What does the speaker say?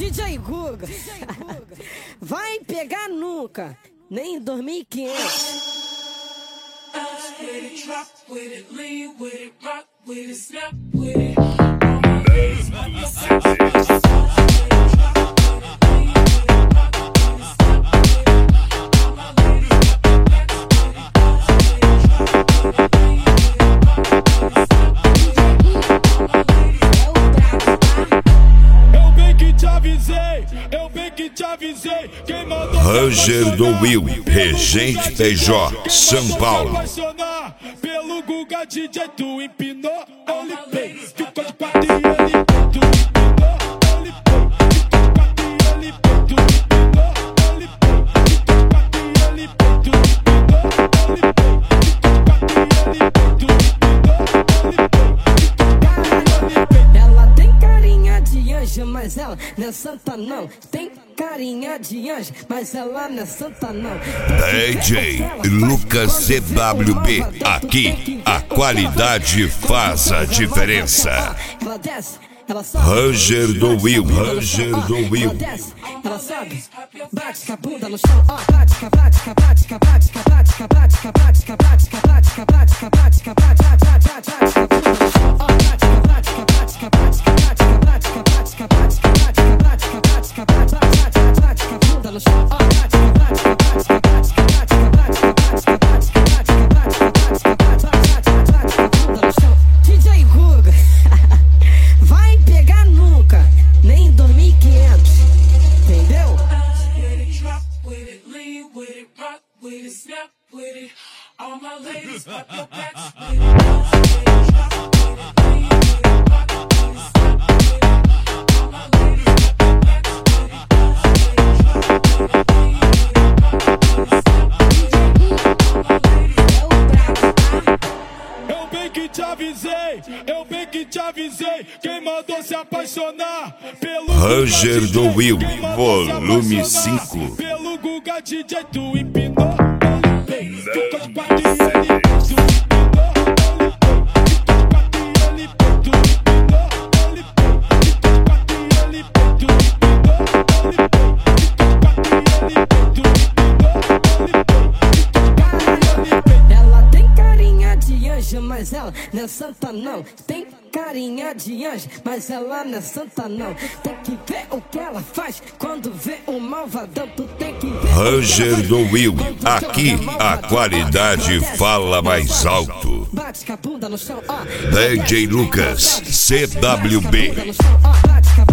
DJ Guga, vai pegar nunca, nem em 2500. Eu bem que te avisei, quem mandou Ranger do Will, Regente PJ, São Paulo. Pelo Guga DJ tu empinou, eu limpei, ficou de quatro e ele tu empinou, eu limpei, ficou de quatro e ele tu empinou, eu limpei, ficou de quatro e ele tu empinou, eu limpei, ficou de quatro e ele tu empinou, eu limpei. Ela tem carinha de anjo, mas ela não é santa não. Tem carinha de anjo, mas ela não é santa não. DJ Lucas CWB, aqui a qualidade faz a diferença. Ela desce, ela sobe. Ranger do Will, Ranger do Will. Ela desce, ela sobe, bate com a bunda no chão, ó. Bate, bate, bate, bate, bate, bate, bate, bate, bate, bate, bate, bate, bate, bate, bate, bate, bate, bate no chão, ó. Bate, bate, bate, bate, bate, bate, bate, bate, bate, bate, bate com a bunda no chão, ó. Bate, bate, bate, bate, bate, bate, bate, bate com a bunda no chão. DJ Guga, vai pegar nunca, nem em 2500, entendeu? All my ladies, pop your backs. Eu bem que te avisei, quem mandou se apaixonar pelo Ranger do Will, volume 5. Pelo Guga DJ tu empinou, eu limpei, ficou de quatro e ele tu empinou, eu limpei, ficou de quatro e ele tu empinou, eu limpei, ficou de quatro e ele tu empinou, eu limpei, ficou de quatro e ele tu empinou, eu limpei. Ela tem carinha de anjo, mas ela não é santa não. Tem carinha de anjo, mas ela não é santa não. Tem que ver o que ela faz quando vê um malvadão. Tu tem que ver. Ranger do Will, aqui a qualidade fala mais alto. Bate com a bunda no chão, ó. DJ Lucas CWB. Bate com a